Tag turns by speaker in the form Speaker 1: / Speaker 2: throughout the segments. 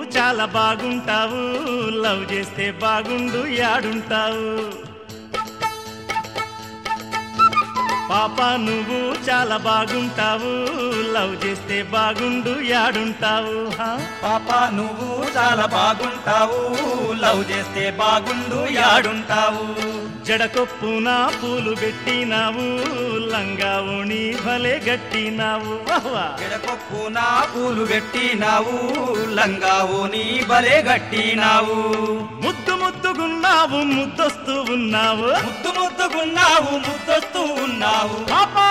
Speaker 1: చాలా బాగుంటావు, లవ్ చేస్తే బాగుండు యాడుంటావు. పాప నువ్వు చాలా బాగుంటావు, లవ్ చేస్తే బాగుండు యాడుంటావు.
Speaker 2: పాప నువ్వు చాలా బాగుంటావు, లవ్ చేస్తే బాగుండు యాడుంటావు.
Speaker 1: జడకొప్పున పూలు పెట్టినావు, లంగా ఓణి భలే గట్టినావు.
Speaker 2: జడకొప్పున పూలు పెట్టినావు, లంగా ఓణి భలే గట్టినావు.
Speaker 1: ముద్దు ముద్దుగున్నావు, ముద్దొస్తూ ఉన్నావు,
Speaker 2: ముద్దు ముద్దుగున్నావు, ముద్దొస్తూ ఉన్నావు.
Speaker 1: పాపా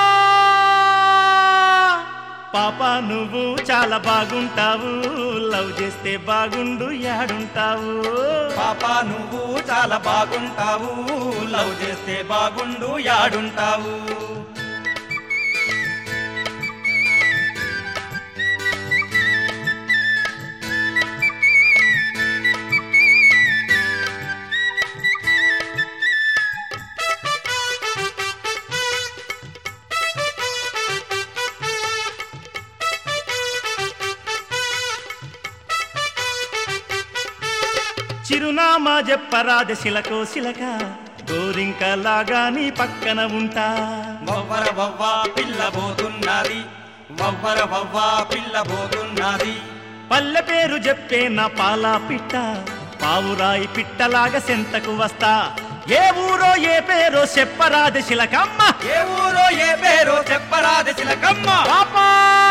Speaker 1: పాప నువ్వు చాలా బాగుంటావు, లవ్ చేస్తే బాగుండు యాడుంటావు.
Speaker 2: పాప నువ్వు చాలా బాగుంటావు, లవ్ చేస్తే బాగుండు యాడుంటావు.
Speaker 1: చిరునామా చెప్పరాద శిలకో శిలక, గోరింకలాగా నీ పక్కన ఉంటా.
Speaker 2: వవ్వర వవ్వా పిల్ల పోతున్నది, వవ్వర వవ్వా పిల్ల పోతున్నది.
Speaker 1: పల్లె పేరు చెప్పే నా పాలా పిట్ట, పావురాయి పిట్టలాగా సెంతకు వస్తా. ఏ ఊరో ఏ పేరో చెప్పరాద శిలకమ్మ,
Speaker 2: ఏ ఊరో ఏ పేరో చెప్పరాద శిలకమ్మ.
Speaker 1: పాపా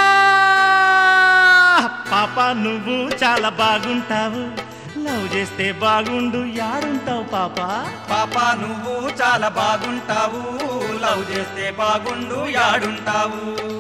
Speaker 1: పాప నువ్వు చాలా బాగుంటావు, లవ్ చేస్తే బాగుండు యాడుంటావు. పాపా
Speaker 2: పాప నువ్వు చాలా బాగుంటావు, లవ్ చేస్తే బాగుండు యాడుంటావు.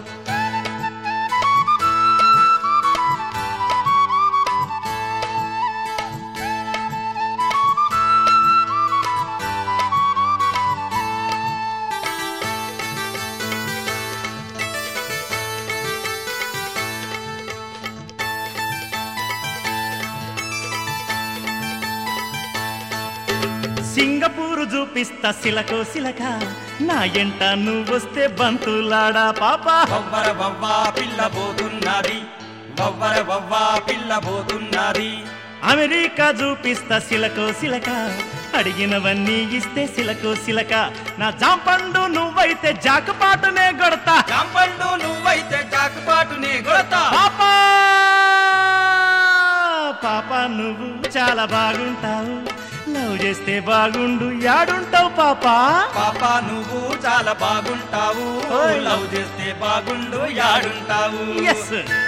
Speaker 1: సింగపూరు చూపిస్తా శిలకో శిలక, నా ఎంట నువ్వొస్తే బంతులాడా. పాపా
Speaker 2: వవ్వర వవ్వా పిల్ల పోతున్నది, వవ్వర వవ్వా పిల్ల పోతున్నది.
Speaker 1: అమెరికా చూపిస్తా శిలకో శిలక, అడిగినవన్నీ ఇస్తే శిలకో శిలక. నా జాంపండు నువ్వైతే జాకపాటునే కొడతా,
Speaker 2: జాంపండు నువ్వైతే జాకపాటునే కొడతా.
Speaker 1: పాపా పాప నువ్వు చాలా బాగుంటావు, లవ్ చేస్తే బాగుండు యాడుంటావు. పాపా
Speaker 2: పాప నువ్వు చాలా బాగుంటావు, లవ్ చేస్తే బాగుండు యాడుంటావు.
Speaker 1: ఎస్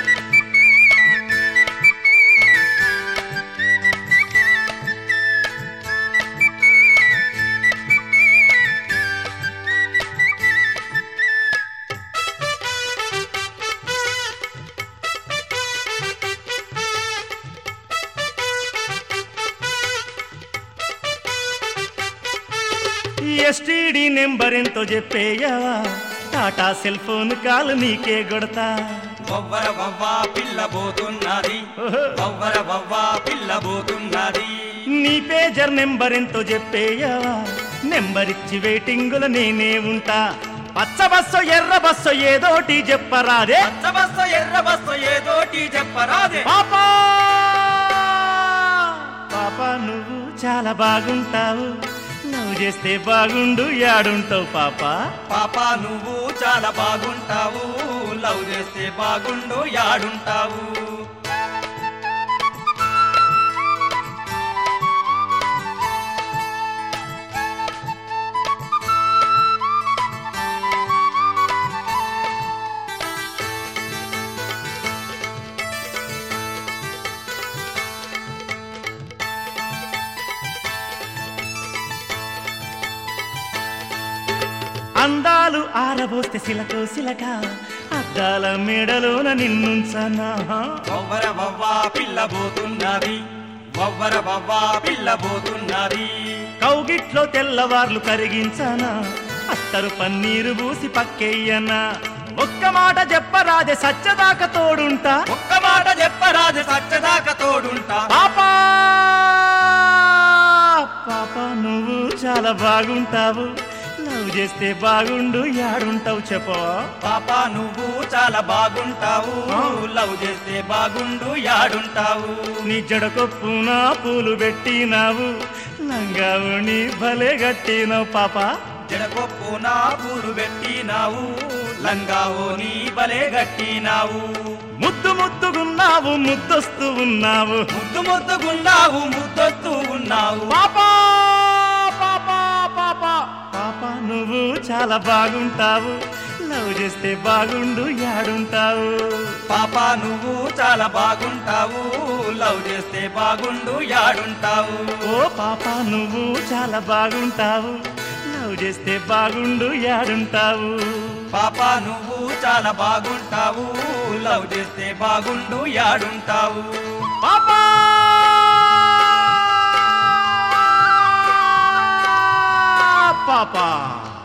Speaker 1: ఎస్టీడీ నెంబర్ ఎంతో చెప్పేయవా, టాటా సెల్ ఫోన్ కాల్ నీకే కొడతా.
Speaker 2: వవ్వర వవ్వా పిల్ల పోతున్నది, వవ్వర వవ్వా పిల్ల పోతున్నది.
Speaker 1: నీ పేజర్ నెంబర్ ఎంతో చెప్పేయవా, నెంబర్ ఇచ్చి వెయిటింగులో నేనే ఉంటా. పచ్చ బస్సో ఎర్ర బస్సో ఏదోటి చెప్పరాదే,
Speaker 2: పచ్చ బస్సో ఎర్ర బస్సో ఏదోటి చెప్పరాదే.
Speaker 1: పాపా పాప నువ్వు చాలా బాగుంటావు, లవ్ చేస్తే బాగుండు యాడుంటావు. పాపా
Speaker 2: పాప నువ్వు చాలా బాగుంటావు, లవ్ చేస్తే బాగుండు యాడుంటావు.
Speaker 1: అందాలు ఆరబోస్తే శిలకో శిలక, అద్దాల మేడలోన నిన్నుంచనా.
Speaker 2: వవ్వర వవ్వా పిల్ల పోతున్నది, వవ్వర వవ్వా పిల్ల పోతున్నది.
Speaker 1: కౌగిట్లో తెల్లవార్లు కరిగించనా, అత్తరు పన్నీరు పూసి పక్కెయ్యనా. ఒక్క మాట చెప్పరాదే సచ్చదాకా తోడుంటా,
Speaker 2: ఒక్క మాట చెప్పరాదే సచ్చదాకా తోడుంటా.
Speaker 1: పాపా పాప నువ్వు చాలా బాగుంటావు, లవ్ చేస్తే బాగుండు యాడుంటావు చెప్పో
Speaker 2: పాప నువ్వు చాలా బాగుంటావు లవ్ చేస్తే బాగుండు యాడుంటావు
Speaker 1: నీ జడకొప్పున పూలు పెట్టినావు లంగావుని భలే గట్టినావు పాప
Speaker 2: జడకొప్పున పూలు పెట్టినావు లంగావో నీ బలే గట్టినావు
Speaker 1: ముద్దు ముద్దుగున్నావు ముద్దొస్తూ ఉన్నావు
Speaker 2: ముద్దు ముద్దుగున్నావు ముద్దొత్తు ఉన్నావు
Speaker 1: పాపా పాపా పాపా పాపా నువ్వు చాలా బాగుంటావు లవ్ చేస్తే బాగుండు యాడుంటావు
Speaker 2: పాప నువ్వు చాలా బాగుంటావు లవ్ చేస్తే బాగుండు యాడుంటావు
Speaker 1: ఓ పాపా నువ్వు చాలా బాగుంటావు లవ్ చేస్తే బాగుండు యాడుంటావు
Speaker 2: పాప నువ్వు చాలా బాగుంటావు లవ్ చేస్తే బాగుండు యాడుంటావు
Speaker 1: పాపా పాపా